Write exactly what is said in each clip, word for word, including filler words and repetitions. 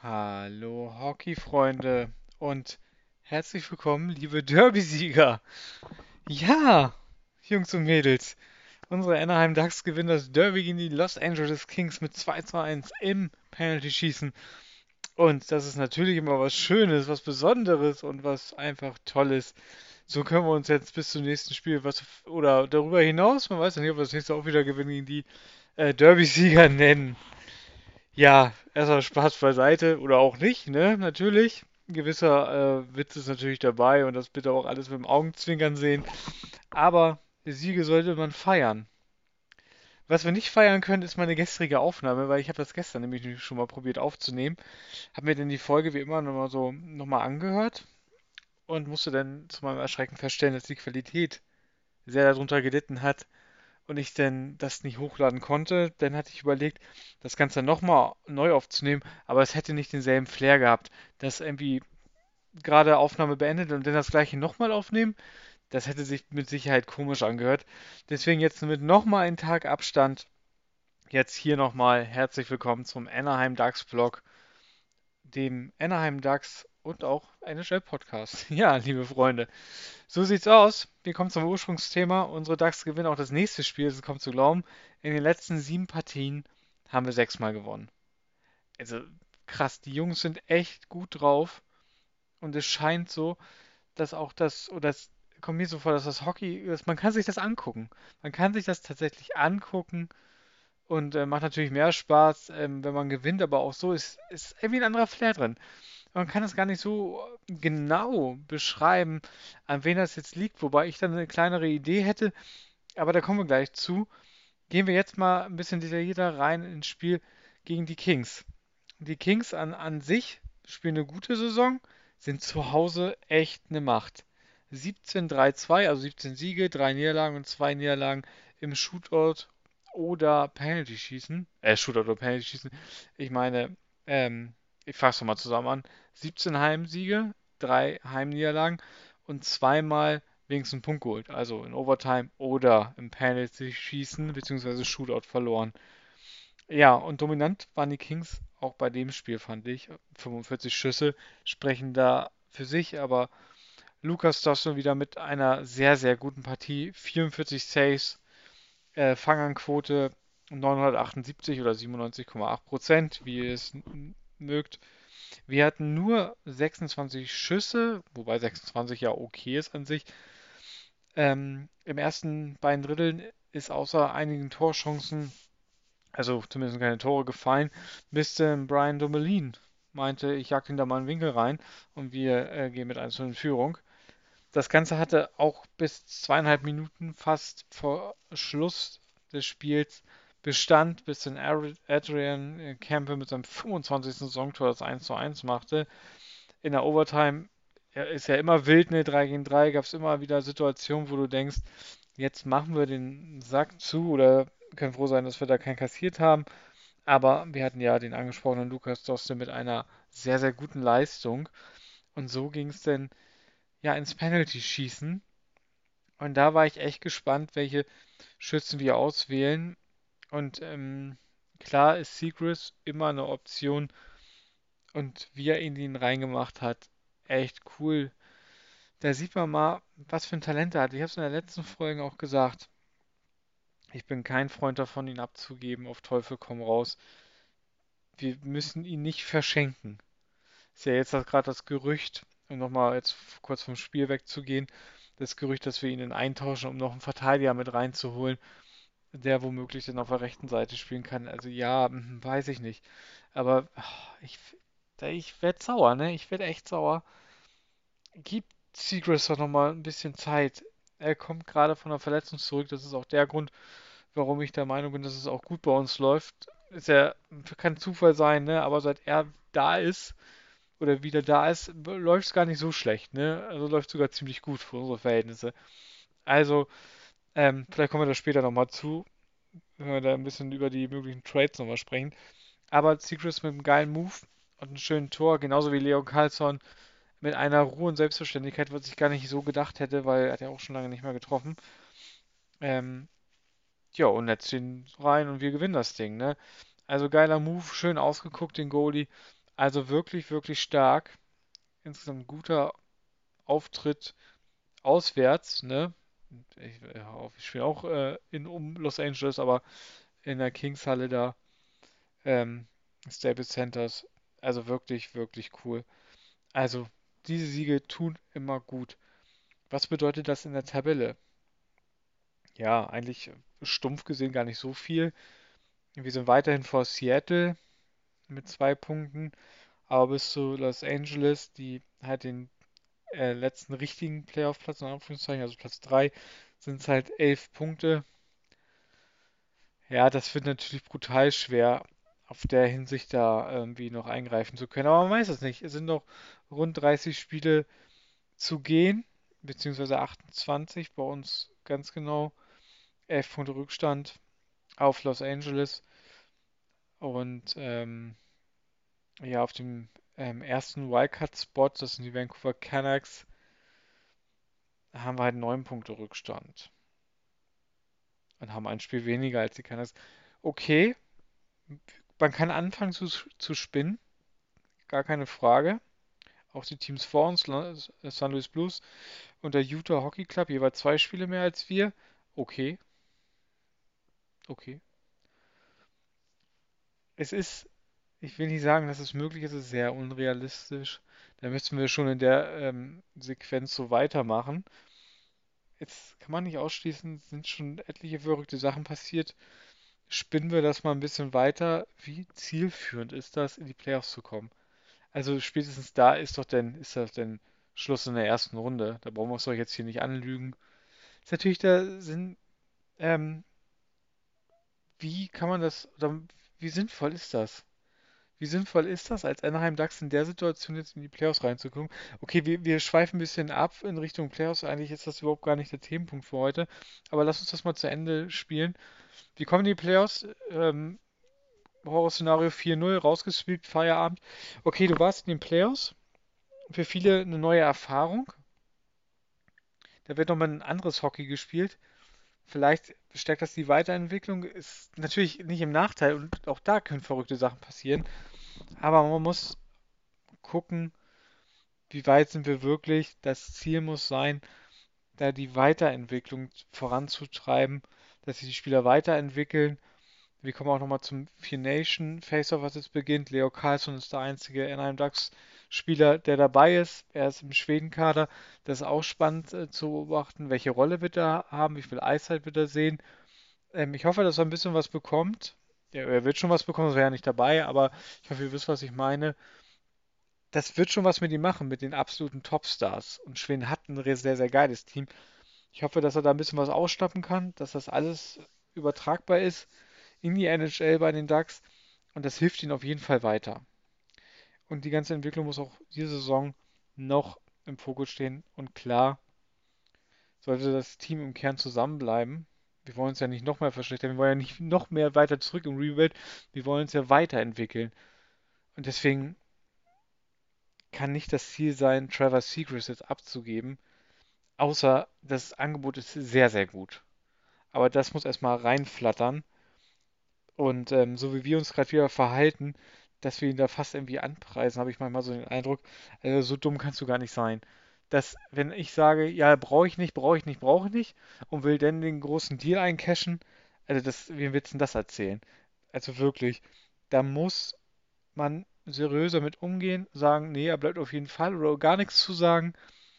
Hallo Hockey-Freunde und herzlich willkommen, liebe Derby-Sieger. Ja, Jungs und Mädels, unsere Anaheim Ducks gewinnen das Derby gegen die Los Angeles Kings mit zwei zu eins im Penalty-Schießen. Und das ist natürlich immer was Schönes, was Besonderes und was einfach Tolles. So können wir uns jetzt bis zum nächsten Spiel was oder darüber hinaus, man weiß ja nicht, ob wir das nächste auch wieder gewinnen, gegen die äh, Derby-Sieger nennen. Ja, erstmal Spaß beiseite oder auch nicht, ne? Natürlich. Ein gewisser äh, Witz ist natürlich dabei und das bitte auch alles mit dem Augenzwinkern sehen. Aber Siege sollte man feiern. Was wir nicht feiern können, ist meine gestrige Aufnahme, weil ich habe das gestern nämlich schon mal probiert aufzunehmen. Habe mir dann die Folge wie immer nochmal so nochmal angehört und musste dann zu meinem Erschrecken feststellen, dass die Qualität sehr darunter gelitten hat und ich dann das nicht hochladen konnte, dann hatte ich überlegt, das Ganze nochmal neu aufzunehmen, aber es hätte nicht denselben Flair gehabt. Das irgendwie gerade Aufnahme beendet und dann das gleiche nochmal aufnehmen, das hätte sich mit Sicherheit komisch angehört. Deswegen jetzt mit nochmal einen Tag Abstand, jetzt hier nochmal herzlich willkommen zum Anaheim Ducks Vlog, dem Anaheim Ducks und auch N H L Podcast. Ja, liebe Freunde, so sieht's aus. Wir kommen zum Ursprungsthema. Unsere Ducks gewinnen auch das nächste Spiel, das ist kaum zu glauben. In den letzten sieben Partien haben wir sechsmal gewonnen. Also krass, die Jungs sind echt gut drauf und es scheint so, dass auch das, oder es kommt mir so vor, dass das Hockey, dass man kann sich das angucken. Man kann sich das tatsächlich angucken und äh, macht natürlich mehr Spaß, ähm, wenn man gewinnt, aber auch so ist, ist irgendwie ein anderer Flair drin. Man kann es gar nicht so genau beschreiben, an wen das jetzt liegt, wobei ich dann eine kleinere Idee hätte, aber da kommen wir gleich zu. Gehen wir jetzt mal ein bisschen detaillierter rein ins Spiel gegen die Kings. Die Kings an, an sich spielen eine gute Saison, sind zu Hause echt eine Macht. siebzehn drei zwei, also siebzehn Siege, drei Niederlagen und zwei Niederlagen im Shootout oder Penalty-Schießen. Äh, Shootout oder Penalty-Schießen. Ich meine, ähm, ich fasse mal zusammen an. siebzehn Heimsiege, drei Heimniederlagen und zweimal wenigstens einen Punkt geholt. Also in Overtime oder im Penalty-Schießen bzw. Shootout verloren. Ja, und dominant waren die Kings auch bei dem Spiel, fand ich. fünfundvierzig Schüsse sprechen da für sich, aber Lukas Dawson wieder mit einer sehr, sehr guten Partie. vierundvierzig Saves, äh, Fangernquote neunhundertachtundsiebzig oder siebenundneunzig Komma acht Prozent, wie ihr es n- mögt. Wir hatten nur sechsundzwanzig Schüsse, wobei sechsundzwanzig ja okay ist an sich. Ähm, Im ersten beiden Dritteln ist außer einigen Torchancen, also zumindest keine Tore gefallen, bis ähm, Brian Dumoulin meinte, ich jag ihn da mal einen Winkel rein und wir äh, gehen mit eins zu null in Führung. Das Ganze hatte auch bis zweieinhalb Minuten fast vor Schluss des Spiels Bestand, bis dann Adrian äh, Campbell mit seinem fünfundzwanzigsten. Saisontor das eins zu eins machte. In der Overtime ja, ist ja immer wild, ne, drei gegen drei, gab es immer wieder Situationen, wo du denkst, jetzt machen wir den Sack zu oder können froh sein, dass wir da keinen kassiert haben. Aber wir hatten ja den angesprochenen Lukas Doste mit einer sehr, sehr guten Leistung. Und so ging es dann ja ins Penalty-Schießen. Und da war ich echt gespannt, welche Schützen wir auswählen. Und ähm, klar ist Seacrest immer eine Option. Und wie er ihn ihn reingemacht hat, echt cool. Da sieht man mal, was für ein Talent er hat. Ich habe es in der letzten Folge auch gesagt. Ich bin kein Freund davon, ihn abzugeben, auf Teufel komm raus. Wir müssen ihn nicht verschenken. Ist ja jetzt gerade das Gerücht, um nochmal jetzt kurz vom Spiel wegzugehen, das Gerücht, dass wir ihn in eintauschen, um noch einen Verteidiger mit reinzuholen, der womöglich dann auf der rechten Seite spielen kann. Also ja, hm, weiß ich nicht. Aber ach, ich, ich werde sauer, ne? Ich werde echt sauer. Gib Seacrest doch nochmal ein bisschen Zeit. Er kommt gerade von der Verletzung zurück. Das ist auch der Grund, warum ich der Meinung bin, dass es auch gut bei uns läuft. Ist ja, kann Zufall sein, ne? Aber seit er da ist, oder wieder da ist, läuft es gar nicht so schlecht, ne? Also läuft sogar ziemlich gut für unsere Verhältnisse. Also, ähm, vielleicht kommen wir da später nochmal zu, wenn wir da ein bisschen über die möglichen Trades nochmal sprechen. Aber Secrets mit einem geilen Move und einem schönen Tor, genauso wie Leo Carlsson mit einer Ruhe und Selbstverständlichkeit, was ich gar nicht so gedacht hätte, weil er hat ja auch schon lange nicht mehr getroffen. Ähm, ja, und jetzt den rein und wir gewinnen das Ding, ne? Also geiler Move, schön ausgeguckt, den Goalie. Also wirklich, wirklich stark. Insgesamt guter Auftritt auswärts, ne? Ich, ja, ich spiele auch äh, in um Los Angeles, aber in der Kings-Halle da, ähm, Staples Centers. Also wirklich, wirklich cool. Also diese Siege tun immer gut. Was bedeutet das in der Tabelle? Ja, eigentlich stumpf gesehen gar nicht so viel. Wir sind weiterhin vor Seattle mit zwei Punkten, aber bis zu Los Angeles, die halt den äh, letzten richtigen Playoff-Platz, in Anführungszeichen, also Platz drei, sind es halt elf Punkte. Ja, das wird natürlich brutal schwer, auf der Hinsicht da irgendwie noch eingreifen zu können. Aber man weiß es nicht. Es sind noch rund dreißig Spiele zu gehen, beziehungsweise achtundzwanzig, bei uns ganz genau. elf Punkte Rückstand auf Los Angeles und ähm, ja, auf dem ähm, ersten Wildcard-Spot, das sind die Vancouver Canucks, haben wir halt neun Punkte Rückstand und haben ein Spiel weniger als die Canucks. Okay, man kann anfangen zu, zu spinnen, gar keine Frage. Auch die Teams vor uns, Saint Louis Blues und der Utah Hockey Club, jeweils zwei Spiele mehr als wir. Okay, okay. Es ist, ich will nicht sagen, dass es möglich ist, es ist sehr unrealistisch. Da müssten wir schon in der ähm, Sequenz so weitermachen. Jetzt kann man nicht ausschließen, sind schon etliche verrückte Sachen passiert. Spinnen wir das mal ein bisschen weiter. Wie zielführend ist das, in die Playoffs zu kommen? Also spätestens da ist doch denn, ist das denn Schluss in der ersten Runde. Da brauchen wir uns doch jetzt hier nicht anlügen. Ist natürlich der Sinn, ähm, wie kann man das, oder wie sinnvoll ist das? Wie sinnvoll ist das, als Anaheim Ducks in der Situation jetzt in die Playoffs reinzukommen? Okay, wir, wir schweifen ein bisschen ab in Richtung Playoffs. Eigentlich ist das überhaupt gar nicht der Themenpunkt für heute. Aber lass uns das mal zu Ende spielen. Wir kommen in die Playoffs. Ähm, Horrorszenario vier null, rausgesweept, Feierabend. Okay, du warst in den Playoffs. Für viele eine neue Erfahrung. Da wird nochmal ein anderes Hockey gespielt. Vielleicht stärkt das die Weiterentwicklung. Ist natürlich nicht im Nachteil und auch da können verrückte Sachen passieren. Aber man muss gucken, wie weit sind wir wirklich. Das Ziel muss sein, da die Weiterentwicklung voranzutreiben, dass sich die Spieler weiterentwickeln. Wir kommen auch nochmal zum Vier Nation Face-Off, was jetzt beginnt. Leo Carlsson ist der einzige Anaheim Ducks Spieler, der dabei ist. Er ist im Schwedenkader. Das ist auch spannend äh, zu beobachten. Welche Rolle wird er haben? Wie viel Eiszeit wird er sehen? Ähm, ich hoffe, dass er ein bisschen was bekommt. Ja, er wird schon was bekommen, das wäre ja nicht dabei, aber ich hoffe, ihr wisst, was ich meine. Das wird schon was mit ihm machen, mit den absoluten Topstars. Und Schweden hat ein sehr, sehr geiles Team. Ich hoffe, dass er da ein bisschen was ausschnappen kann, dass das alles übertragbar ist in die N H L bei den Ducks. Und das hilft ihnen auf jeden Fall weiter. Und die ganze Entwicklung muss auch diese Saison noch im Fokus stehen. Und klar, sollte das Team im Kern zusammenbleiben. Wir wollen uns ja nicht noch mehr verschlechtern, wir wollen ja nicht noch mehr weiter zurück im Rebuild, wir wollen uns ja weiterentwickeln. Und deswegen kann nicht das Ziel sein, Trevor Seagrass jetzt abzugeben, außer das Angebot ist sehr, sehr gut. Aber das muss erstmal reinflattern. Und ähm, so wie wir uns gerade wieder verhalten, dass wir ihn da fast irgendwie anpreisen, habe ich manchmal so den Eindruck, also so dumm kannst du gar nicht sein. Dass, wenn ich sage, ja, brauche ich nicht, brauche ich nicht, brauche ich nicht und will dann den großen Deal eincashen, also das, wem willst du denn das erzählen? Also wirklich, da muss man seriöser mit umgehen, sagen, nee, er bleibt auf jeden Fall oder gar nichts zu sagen,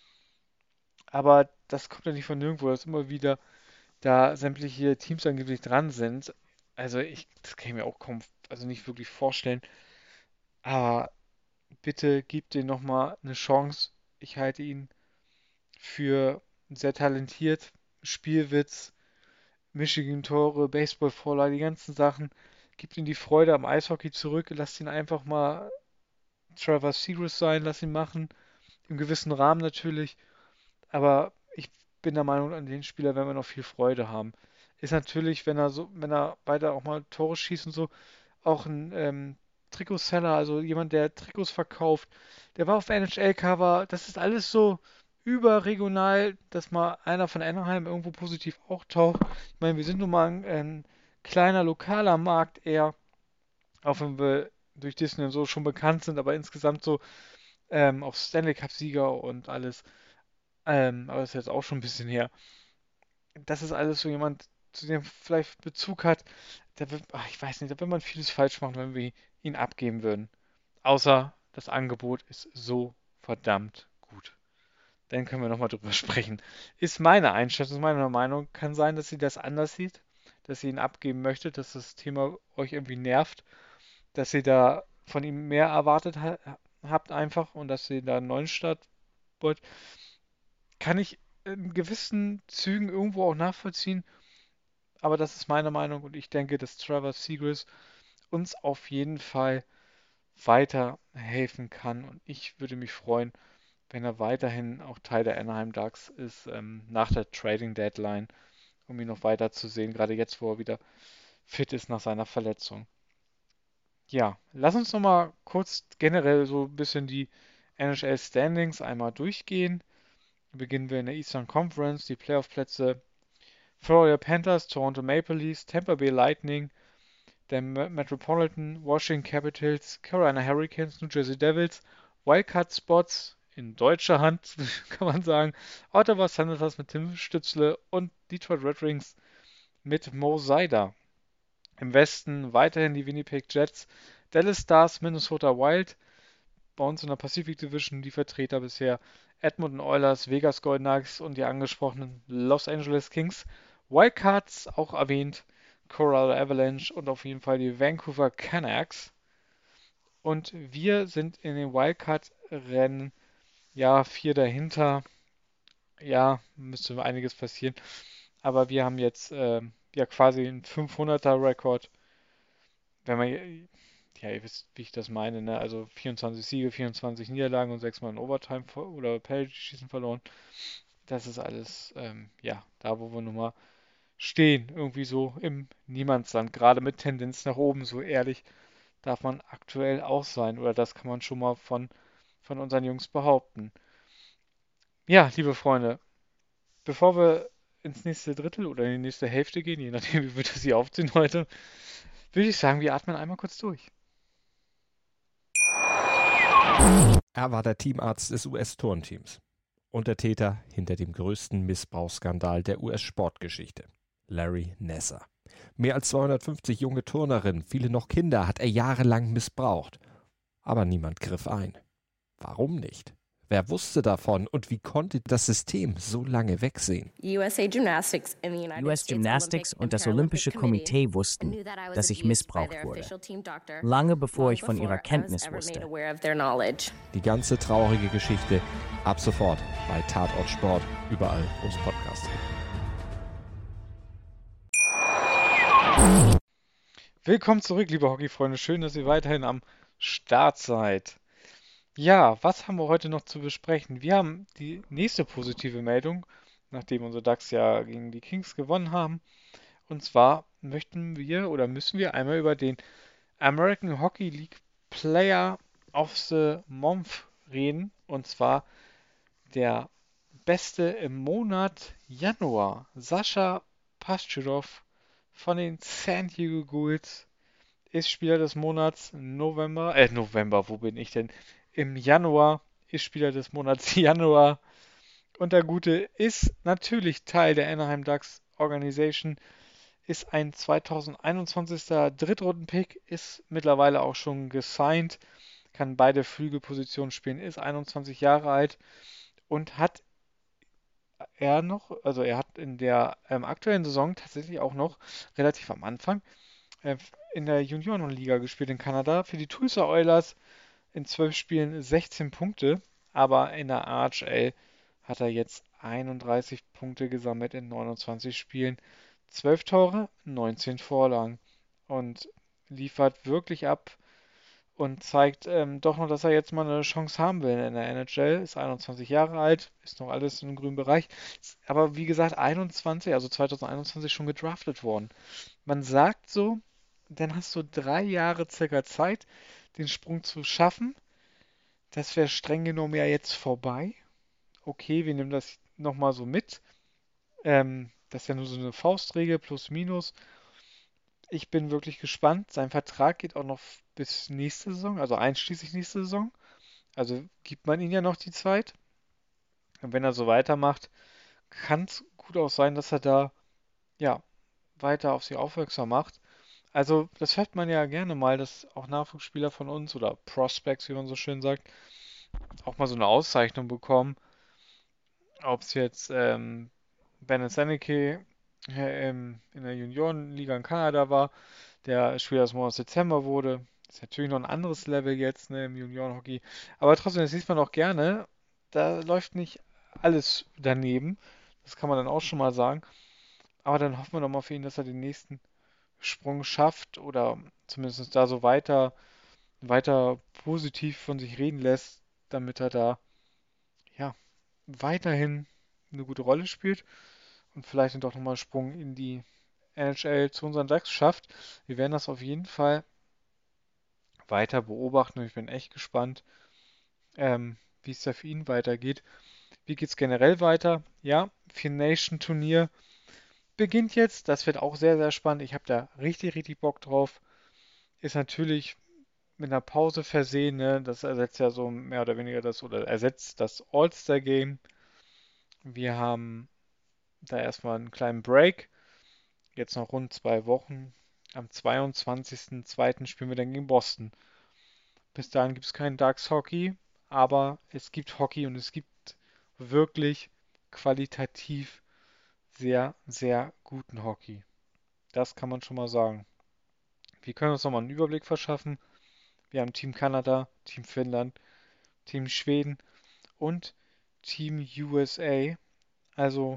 aber das kommt ja nicht von nirgendwo, dass immer wieder da sämtliche Teams angeblich dran sind. Also ich, das kann ich mir auch kaum, also nicht wirklich vorstellen. Aber bitte gib dir nochmal eine Chance. Ich halte ihn für sehr talentiert. Spielwitz, Michigan-Tore, Baseball-Vorlage, die ganzen Sachen. Gib ihm die Freude am Eishockey zurück. Lass ihn einfach mal Trevor Seagrass sein. Lass ihn machen. Im gewissen Rahmen natürlich. Aber ich bin der Meinung, an den Spieler werden wir noch viel Freude haben. Ist natürlich, wenn er so, wenn er weiter auch mal Tore schießt und so, auch ein ähm, Trikotseller, also jemand, der Trikots verkauft. Der war auf N H L-Cover. Das ist alles so überregional, dass mal einer von Anaheim irgendwo positiv auch taucht. Ich meine, wir sind nun mal ein, ein kleiner lokaler Markt eher, auch wenn wir durch Disney und so schon bekannt sind, aber insgesamt so ähm, auch Stanley Cup-Sieger und alles. Ähm, aber das ist jetzt auch schon ein bisschen her. Das ist alles so jemand, zu dem vielleicht Bezug hat. Da wird, ach, ich weiß nicht, da wird man vieles falsch machen, wenn wir ihn abgeben würden. Außer das Angebot ist so verdammt gut. Dann können wir nochmal drüber sprechen. Ist meine Einschätzung, meine Meinung. Kann sein, dass sie das anders sieht, dass sie ihn abgeben möchte, dass das Thema euch irgendwie nervt, dass ihr da von ihm mehr erwartet ha habt einfach und dass ihr da einen neuen Start wollt. Kann ich in gewissen Zügen irgendwo auch nachvollziehen, aber das ist meine Meinung und ich denke, dass Trevor Zegras uns auf jeden Fall weiterhelfen kann und ich würde mich freuen, wenn er weiterhin auch Teil der Anaheim Ducks ist, ähm, nach der Trading Deadline, um ihn noch weiter zu sehen, gerade jetzt, wo er wieder fit ist nach seiner Verletzung. Ja, lass uns nochmal kurz generell so ein bisschen die N H L Standings einmal durchgehen. Beginnen wir in der Eastern Conference, die Playoff-Plätze Florida Panthers, Toronto Maple Leafs, Tampa Bay Lightning, der Metropolitan, Washington Capitals, Carolina Hurricanes, New Jersey Devils, Wildcard-Spots in deutscher Hand, kann man sagen, Ottawa Senators mit Tim Stützle und Detroit Red Wings mit Mo Seider. Im Westen weiterhin die Winnipeg Jets, Dallas Stars, Minnesota Wild, bei uns in der Pacific Division die Vertreter bisher Edmonton Oilers, Vegas Golden Knights und die angesprochenen Los Angeles Kings. Wildcards auch erwähnt, Colorado Avalanche und auf jeden Fall die Vancouver Canucks. Und wir sind in den Wildcard-Rennen, ja, vier dahinter. Ja, müsste einiges passieren. Aber wir haben jetzt äh, ja quasi einen fünfhunderter-Rekord. Wenn man, ja, ihr wisst, wie ich das meine, ne? Also vierundzwanzig Siege, vierundzwanzig Niederlagen und sechs Mal in Overtime ver- oder Penalty-Schießen verloren. Das ist alles, ähm, ja, da wo wir nun mal stehen. Irgendwie so im Niemandsland. Gerade mit Tendenz nach oben, so ehrlich darf man aktuell auch sein. Oder das kann man schon mal von, von unseren Jungs behaupten. Ja, liebe Freunde, bevor wir ins nächste Drittel oder in die nächste Hälfte gehen, je nachdem, wie wir das hier aufziehen heute, würde ich sagen, wir atmen einmal kurz durch. Er war der Teamarzt des U S-Turnteams und der Täter hinter dem größten Missbrauchsskandal der U S-Sportgeschichte, Larry Nassar. Mehr als zweihundertfünfzig junge Turnerinnen, viele noch Kinder, hat er jahrelang missbraucht. Aber niemand griff ein. Warum nicht? Wer wusste davon und wie konnte das System so lange wegsehen? U S Gymnastics und das Olympische Komitee wussten, dass ich missbraucht wurde, lange bevor ich von ihrer Kenntnis wusste. Die ganze traurige Geschichte ab sofort bei Tatort Sport, überall, wo es Podcasts gibt. Willkommen zurück, liebe Hockeyfreunde. Schön, dass ihr weiterhin am Start seid. Ja, was haben wir heute noch zu besprechen? Wir haben die nächste positive Meldung, nachdem unsere Ducks ja gegen die Kings gewonnen haben. Und zwar möchten wir oder müssen wir einmal über den American Hockey League Player of the Month reden. Und zwar der Beste im Monat Januar, Sascha Paschurov von den San Diego Gulls, ist Spieler des Monats November, äh November, wo bin ich denn? Im Januar ist Spieler des Monats Januar. Und der Gute ist natürlich Teil der Anaheim Ducks Organization, ist ein zweitausendeinundzwanziger Drittrunden-Pick, ist mittlerweile auch schon gesigned, kann beide Flügelpositionen spielen, ist einundzwanzig Jahre alt und hat er noch, also er hat in der ähm, aktuellen Saison tatsächlich auch noch relativ am Anfang äh, in der Juniorenliga gespielt in Kanada für die Tulsa Oilers in zwölf Spielen sechzehn Punkte, aber in der A H L hat er jetzt einunddreißig Punkte gesammelt in neunundzwanzig Spielen, zwölf Tore, neunzehn Vorlagen und liefert wirklich ab und zeigt ähm, doch noch, dass er jetzt mal eine Chance haben will in der N H L. Ist einundzwanzig Jahre alt, ist noch alles im grünen Bereich, aber wie gesagt einundzwanzig, also zweitausendeinundzwanzig schon gedraftet worden. Man sagt so, dann hast du drei Jahre circa Zeit, den Sprung zu schaffen. Das wäre streng genommen ja jetzt vorbei. Okay, wir nehmen das nochmal so mit. Ähm, das ist ja nur so eine Faustregel, plus minus. Ich bin wirklich gespannt. Sein Vertrag geht auch noch bis nächste Saison, also einschließlich nächste Saison. Also gibt man ihm ja noch die Zeit. Und wenn er so weitermacht, kann es gut auch sein, dass er da ja weiter auf sich aufmerksam macht. Also das hört man ja gerne mal, dass auch Nachwuchsspieler von uns oder Prospects, wie man so schön sagt, auch mal so eine Auszeichnung bekommen. Ob es jetzt ähm, Bennett Seneke äh, im, in der Juniorenliga in Kanada war, der Spieler des Monats Dezember wurde. Ist natürlich noch ein anderes Level jetzt, ne, im Juniorenhockey. Aber trotzdem, das sieht man auch gerne. Da läuft nicht alles daneben. Das kann man dann auch schon mal sagen. Aber dann hoffen wir doch mal für ihn, dass er den nächsten Sprung schafft oder zumindest da so weiter, weiter positiv von sich reden lässt, damit er da ja weiterhin eine gute Rolle spielt und vielleicht dann doch nochmal einen Sprung in die N H L zu unseren Ducks schafft. Wir werden das auf jeden Fall weiter beobachten und ich bin echt gespannt, ähm, wie es da für ihn weitergeht. Wie geht es generell weiter? Ja, Vier Nation Turnier beginnt jetzt. Das wird auch sehr, sehr spannend. Ich habe da richtig, richtig Bock drauf. Ist natürlich mit einer Pause versehen, ne? Das ersetzt ja so mehr oder weniger das oder ersetzt das All-Star-Game. Wir haben da erstmal einen kleinen Break. Jetzt noch rund zwei Wochen. Am zweiundzwanzigsten zweiten spielen wir dann gegen Boston. Bis dahin gibt es keinen Ducks Hockey, aber es gibt Hockey und es gibt wirklich qualitativ sehr, sehr guten Hockey. Das kann man schon mal sagen. Wir können uns nochmal einen Überblick verschaffen. Wir haben Team Kanada, Team Finnland, Team Schweden und Team U S A. Also,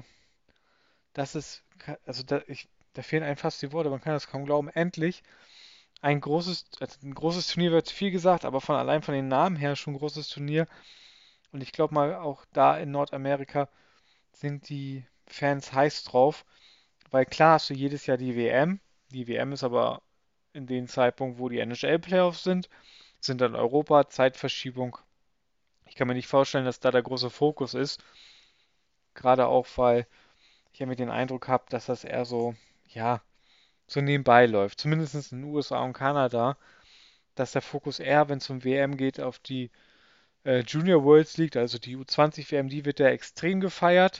das ist, also da, ich, da fehlen einem fast die Worte, man kann das kaum glauben. Endlich ein großes, also ein großes Turnier wird viel gesagt, aber von allein von den Namen her schon ein großes Turnier. Und ich glaube mal, auch da in Nordamerika sind die Fans heiß drauf, weil klar hast du jedes Jahr die W M. Die W M ist aber in dem Zeitpunkt, wo die N H L-Playoffs sind, sind dann Europa, Zeitverschiebung. Ich kann mir nicht vorstellen, dass da der große Fokus ist. Gerade auch, weil ich ja mit den Eindruck habe, dass das eher so, ja, so nebenbei läuft. Zumindest in den U S A und Kanada, dass der Fokus eher, wenn es um W M geht, auf die äh, Junior Worlds liegt. Also die U zwanzig W M, die wird ja extrem gefeiert.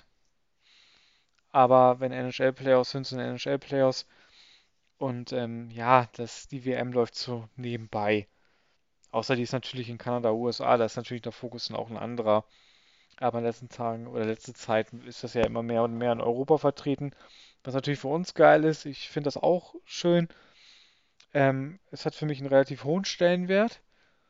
Aber wenn N H L-Playoffs sind, sind N H L-Playoffs. Und ähm, ja, das, die W M läuft so nebenbei. Außer die ist natürlich in Kanada, U S A, da ist natürlich der Fokus dann auch ein anderer. Aber in den letzten Tagen oder letzte Zeit ist das ja immer mehr und mehr in Europa vertreten. Was natürlich für uns geil ist. Ich finde das auch schön. Ähm, es hat für mich einen relativ hohen Stellenwert.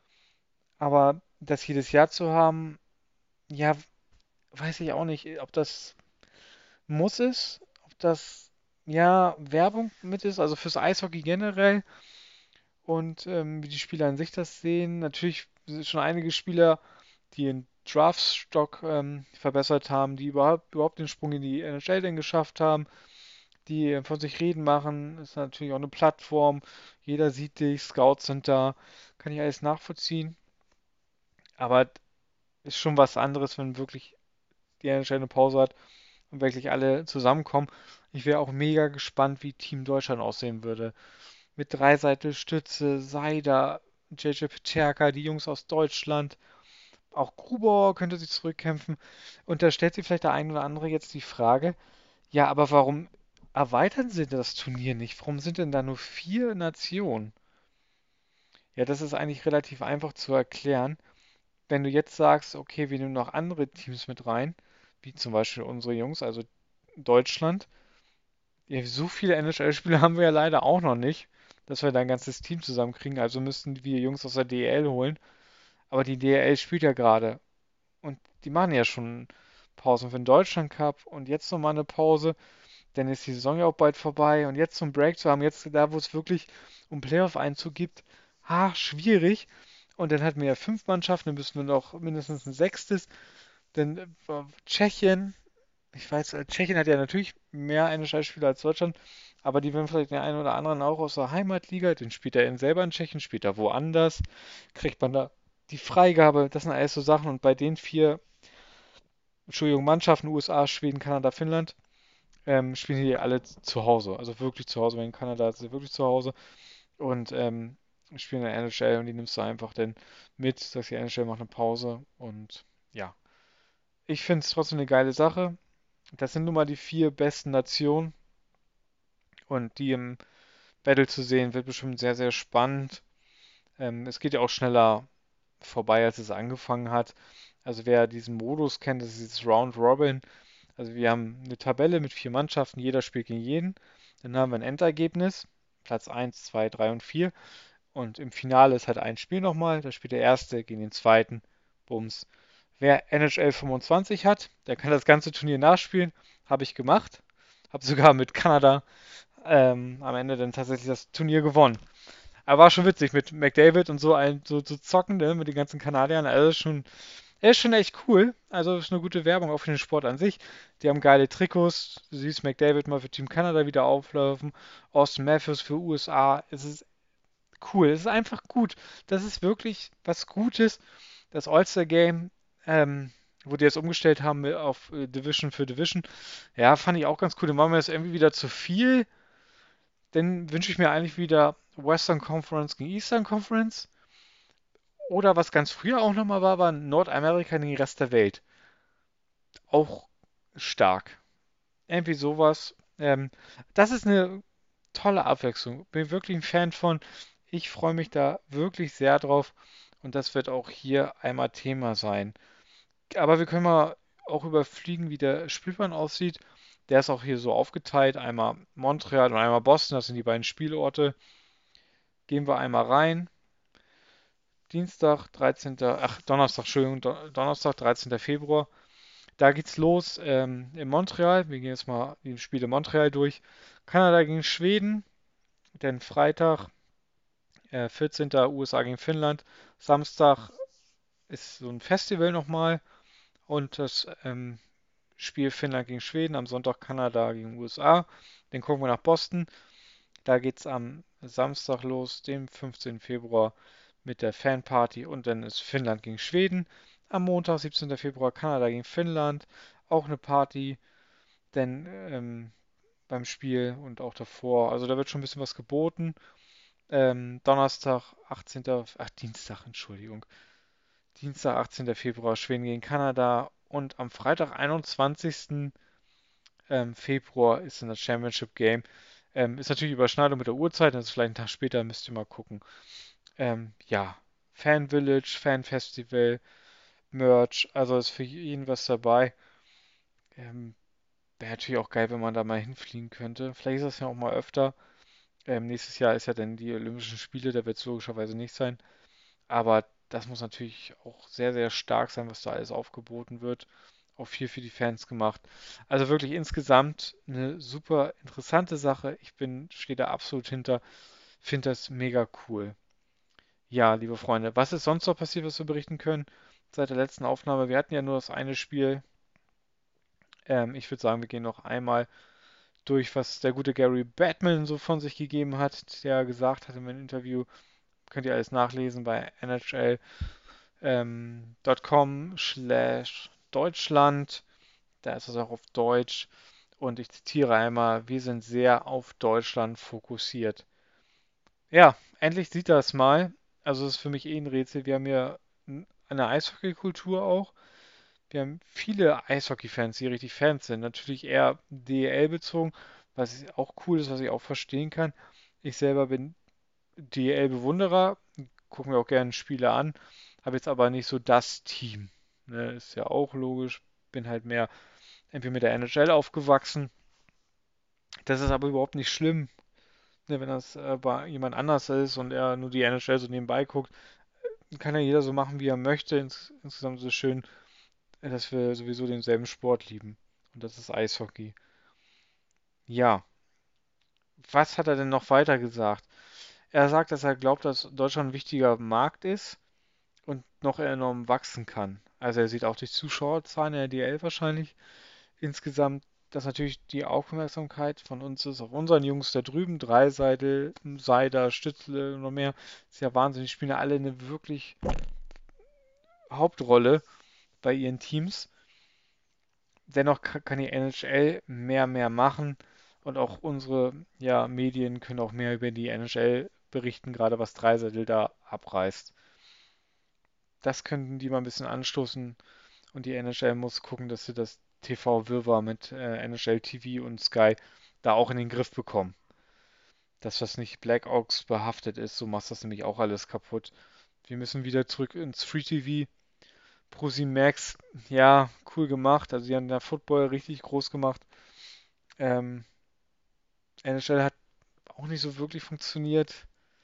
Aber das jedes Jahr zu haben, ja, weiß ich auch nicht, ob das muss ist, ob das ja Werbung mit ist, also fürs Eishockey generell und ähm, wie die Spieler an sich das sehen. Natürlich sind schon einige Spieler, die den Draftstock ähm, verbessert haben, die überhaupt, überhaupt den Sprung in die N H L dann geschafft haben, die äh, von sich reden machen. Ist natürlich auch eine Plattform. Jeder sieht dich, Scouts sind da, kann ich alles nachvollziehen. Aber ist schon was anderes, wenn wirklich die N H L eine Pause hat und wirklich alle zusammenkommen. Ich wäre auch mega gespannt, wie Team Deutschland aussehen würde. Mit Dreiseitel, Stütze, Seider, J J Peterka, die Jungs aus Deutschland. Auch Grubauer könnte sich zurückkämpfen. Und da stellt sich vielleicht der ein oder andere jetzt die Frage, ja, aber warum erweitern sie das Turnier nicht? Warum sind denn da nur vier Nationen? Ja, das ist eigentlich relativ einfach zu erklären. Wenn du jetzt sagst, okay, wir nehmen noch andere Teams mit rein, wie zum Beispiel unsere Jungs, also Deutschland, ja, so viele N H L-Spieler haben wir ja leider auch noch nicht, dass wir da ein ganzes Team zusammenkriegen. Also müssten wir Jungs aus der D E L holen. Aber die D E L spielt ja gerade. Und die machen ja schon Pausen für den Deutschland Cup und jetzt nochmal eine Pause. Dann ist die Saison ja auch bald vorbei. Und jetzt zum Break zu haben, jetzt da, wo es wirklich um Playoff-Einzug gibt, ha, schwierig. Und dann hatten wir ja fünf Mannschaften, dann müssen wir noch mindestens ein sechstes. Dann äh, Tschechien, ich weiß, äh, Tschechien hat ja natürlich mehr N H L-Spieler als Deutschland, aber die werden vielleicht den einen oder anderen auch aus der Heimatliga, den spielt er in selber in Tschechien, spielt er woanders, kriegt man da die Freigabe, das sind alles so Sachen und bei den vier, Entschuldigung, Mannschaften, U S A, Schweden, Kanada, Finnland, ähm, spielen die alle zu Hause. Also wirklich zu Hause. Weil in Kanada ist sie wirklich zu Hause. Und ähm, spielen in der N H L und die nimmst du einfach dann mit. Sagst, die N H L macht eine Pause. Und ja, ich finde es trotzdem eine geile Sache. Das sind nun mal die vier besten Nationen. Und die im Battle zu sehen, wird bestimmt sehr, sehr spannend. Ähm, es geht ja auch schneller vorbei, als es angefangen hat. Also wer diesen Modus kennt, das ist dieses Round Robin. Also wir haben eine Tabelle mit vier Mannschaften, jeder spielt gegen jeden. Dann haben wir ein Endergebnis, Platz eins, zwei, drei und vier. Und im Finale ist halt ein Spiel nochmal, da spielt der Erste gegen den Zweiten. Bums. Wer N H L fünfundzwanzig hat, der kann das ganze Turnier nachspielen. Habe ich gemacht. Habe sogar mit Kanada ähm, am Ende dann tatsächlich das Turnier gewonnen. Aber war schon witzig mit McDavid und so ein so zu zocken, ne, mit den ganzen Kanadiern. Also schon, er ist schon echt cool. Also ist eine gute Werbung auch für den Sport an sich. Die haben geile Trikots. Du siehst McDavid mal für Team Kanada wieder auflaufen. Austin Matthews für U S A. Es ist cool. Es ist einfach gut. Das ist wirklich was Gutes. Das All-Star Game, ähm, wo die jetzt umgestellt haben auf äh, Division für Division. Ja, fand ich auch ganz cool. Dann war mir das irgendwie wieder zu viel. Dann wünsche ich mir eigentlich wieder Western Conference gegen Eastern Conference. Oder was ganz früher auch nochmal war, war Nordamerika gegen den Rest der Welt. Auch stark. Irgendwie sowas. Ähm, das ist eine tolle Abwechslung. Bin wirklich ein Fan von. Ich freue mich da wirklich sehr drauf. Und das wird auch hier einmal Thema sein. Aber wir können mal auch überfliegen, wie der Spielplan aussieht. Der ist auch hier so aufgeteilt. Einmal Montreal und einmal Boston. Das sind die beiden Spielorte. Gehen wir einmal rein. Dienstag, dreizehnter. Ach, Donnerstag, Entschuldigung, Do Donnerstag, dreizehnter Februar. Da geht's los ähm, in Montreal. Wir gehen jetzt mal die Spiele Montreal durch. Kanada gegen Schweden. Dann Freitag, äh, vierzehnter U S A gegen Finnland. Samstag ist so ein Festival nochmal. Und das ähm, Spiel Finnland gegen Schweden. Am Sonntag Kanada gegen U S A. Dann gucken wir nach Boston. Da geht's am Samstag los, dem fünfzehnten Februar mit der Fanparty und dann ist Finnland gegen Schweden. Am Montag, siebzehnter Februar, Kanada gegen Finnland. Auch eine Party, denn ähm, beim Spiel und auch davor. Also da wird schon ein bisschen was geboten. Ähm, Donnerstag, achtzehnter. Ach, Dienstag, Entschuldigung. Dienstag, achtzehnter Februar, Schweden gegen Kanada. Und am Freitag, einundzwanzigsten Ähm, Februar ist dann das Championship Game. Ähm, ist natürlich Überschneidung mit der Uhrzeit, das ist vielleicht ein Tag später, müsst ihr mal gucken. Ähm, ja, Fan Village, Fan Festival, Merch, also ist für jeden was dabei. Ähm, Wäre natürlich auch geil, wenn man da mal hinfliegen könnte. Vielleicht ist das ja auch mal öfter. Ähm, nächstes Jahr ist ja dann die Olympischen Spiele, da wird es logischerweise nicht sein. Aber das muss natürlich auch sehr, sehr stark sein, was da alles aufgeboten wird. Auch viel für die Fans gemacht. Also wirklich insgesamt eine super interessante Sache. Ich bin, stehe da absolut hinter. Finde das mega cool. Ja, liebe Freunde, was ist sonst noch passiert, was wir berichten können seit der letzten Aufnahme? Wir hatten ja nur das eine Spiel. Ähm, ich würde sagen, wir gehen noch einmal durch, was der gute Gary Batman so von sich gegeben hat, der gesagt hat in einem Interview, könnt ihr alles nachlesen bei N H L ähm, .com slash Deutschland. Da ist es auch auf Deutsch. Und ich zitiere einmal, wir sind sehr auf Deutschland fokussiert. Ja, endlich sieht das mal. Also es ist für mich eh ein Rätsel. Wir haben ja eine Eishockey-Kultur auch. Wir haben viele Eishockey-Fans, die richtig Fans sind. Natürlich eher D E L bezogen, was auch cool ist, was ich auch verstehen kann. Ich selber bin D E L-Bewunderer, gucke mir auch gerne Spiele an, habe jetzt aber nicht so das Team. Ne, ist ja auch logisch. Bin halt mehr irgendwie mit der N H L aufgewachsen. Das ist aber überhaupt nicht schlimm, ne, wenn das äh, bei jemand anders ist und er nur die N H L so nebenbei guckt. Kann ja jeder so machen, wie er möchte. Ins, insgesamt ist es schön, dass wir sowieso denselben Sport lieben. Und das ist Eishockey. Ja, was hat er denn noch weiter gesagt? Er sagt, dass er glaubt, dass Deutschland ein wichtiger Markt ist und noch enorm wachsen kann. Also er sieht auch die Zuschauerzahlen in der D L wahrscheinlich insgesamt, dass natürlich die Aufmerksamkeit von uns ist auf unseren Jungs da drüben, Dreiseidel, Seider, Stützle und noch mehr. Ist ja Wahnsinn, die spielen ja alle eine wirklich Hauptrolle bei ihren Teams. dennoch kann die N H L mehr, mehr machen und auch unsere ja, Medien können auch mehr über die N H L berichten, gerade was Draisaitl da abreißt. Das könnten die mal ein bisschen anstoßen und die N H L muss gucken, dass sie das T V-Wirrwarr mit äh, N H L T V und Sky da auch in den Griff bekommen. Dass das nicht Blackhawks behaftet ist, so macht das nämlich auch alles kaputt. Wir müssen wieder zurück ins Free T V. ProSieben-Max, ja, cool gemacht. Also die haben da Football richtig groß gemacht. Ähm, N H L hat auch nicht so wirklich funktioniert.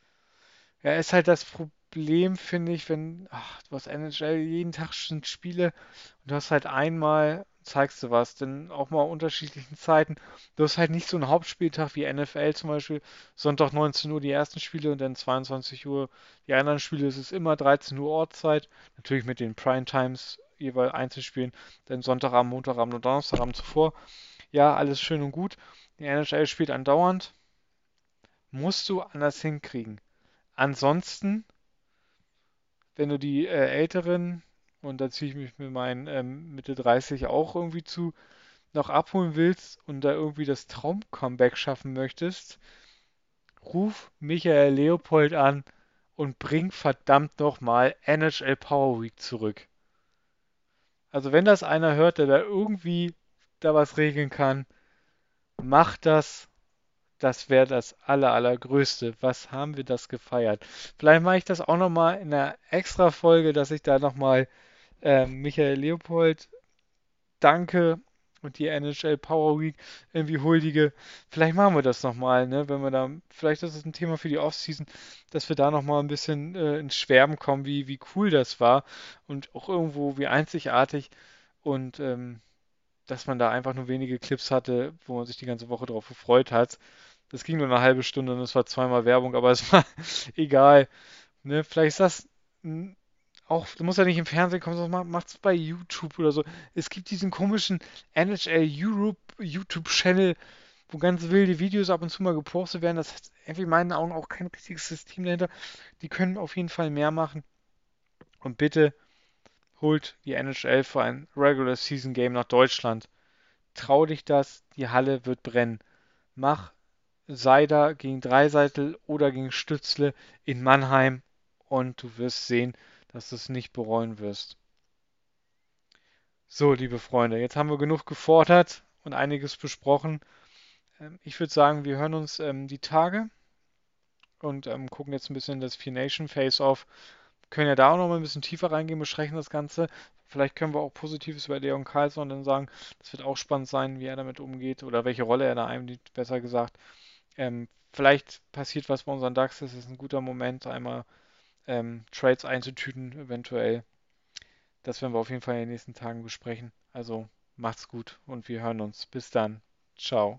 Ja, ist halt das Problem, finde ich, wenn ach, du hast N H L jeden Tag schon Spiele und du hast halt einmal, zeigst du was, denn auch mal unterschiedlichen Zeiten. Du hast halt nicht so einen Hauptspieltag wie N F L zum Beispiel, Sonntag neunzehn Uhr die ersten Spiele und dann zweiundzwanzig Uhr die anderen Spiele. Es ist immer dreizehn Uhr Ortszeit, natürlich mit den Prime-Times jeweils Einzelspielen, dann Sonntagabend, Montagabend und Donnerstagabend zuvor. Ja, alles schön und gut. Die N H L spielt andauernd. Musst du anders hinkriegen. Ansonsten, wenn du die äh, Älteren, und da ziehe ich mich mit meinen ähm, Mitte dreißig auch irgendwie zu, noch abholen willst und da irgendwie das Traum-Comeback schaffen möchtest, ruf Michael Leopold an und bring verdammt nochmal N H L Power Week zurück. Also wenn das einer hört, der da irgendwie da was regeln kann, mach das. Das wäre das aller, allergrößte. Was haben wir das gefeiert? Vielleicht mache ich das auch nochmal in einer extra Folge, dass ich da nochmal äh, Michael Leopold danke und die N H L Power Week irgendwie huldige. Vielleicht machen wir das nochmal, ne? Wenn wir da, vielleicht ist es ein Thema für die Offseason, dass wir da nochmal ein bisschen äh, ins Schwärmen kommen, wie, wie cool das war und auch irgendwo wie einzigartig und ähm, dass man da einfach nur wenige Clips hatte, wo man sich die ganze Woche drauf gefreut hat. Das ging nur eine halbe Stunde und es war zweimal Werbung, aber es war egal. Ne? Vielleicht ist das m, auch, du musst ja nicht im Fernsehen kommen, sondern mach es bei YouTube oder so. Es gibt diesen komischen N H L Europe YouTube-Channel, wo ganz wilde Videos ab und zu mal gepostet werden. Das hat irgendwie in meinen Augen auch kein richtiges System dahinter. Die können auf jeden Fall mehr machen. Und bitte holt die N H L für ein Regular Season Game nach Deutschland. Trau dich das, die Halle wird brennen. Mach Seider gegen Draisaitl oder gegen Stützle in Mannheim und du wirst sehen, dass du es nicht bereuen wirst. So, liebe Freunde, jetzt haben wir genug gefordert und einiges besprochen. Ähm, ich würde sagen, wir hören uns ähm, die Tage und ähm, gucken jetzt ein bisschen das Vier Nation Face-Off. Können ja da auch noch mal ein bisschen tiefer reingehen, besprechen das Ganze. Vielleicht können wir auch Positives über Leon Karlsson dann sagen. Das wird auch spannend sein, wie er damit umgeht oder welche Rolle er da einnimmt, besser gesagt. Ähm, vielleicht passiert was bei unseren Ducks. Es ist ein guter Moment, einmal ähm, Trades einzutüten, eventuell. Das werden wir auf jeden Fall in den nächsten Tagen besprechen. Also macht's gut und wir hören uns. Bis dann. Ciao.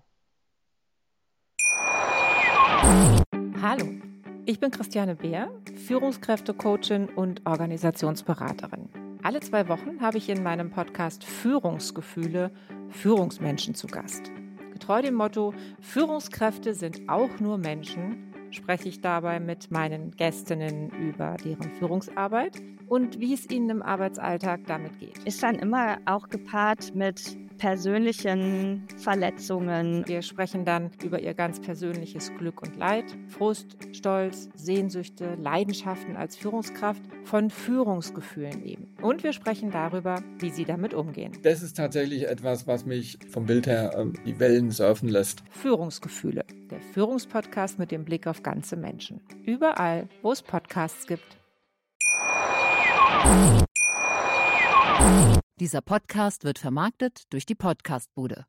Hallo, ich bin Christiane Beer, Führungskräftecoachin und Organisationsberaterin. Alle zwei Wochen habe ich in meinem Podcast Führungsgefühle Führungsmenschen zu Gast. Getreu dem Motto, Führungskräfte sind auch nur Menschen, spreche ich dabei mit meinen Gästinnen über deren Führungsarbeit und wie es ihnen im Arbeitsalltag damit geht. Ist dann immer auch gepaart mit persönlichen Verletzungen. Wir sprechen dann über ihr ganz persönliches Glück und Leid, Frust, Stolz, Sehnsüchte, Leidenschaften als Führungskraft, von Führungsgefühlen eben. Und wir sprechen darüber, wie sie damit umgehen. Das ist tatsächlich etwas, was mich vom Bild her äh, die Wellen surfen lässt. Führungsgefühle, der Führungspodcast mit dem Blick auf ganze Menschen. Überall, wo es Podcasts gibt. Dieser Podcast wird vermarktet durch die Podcastbude.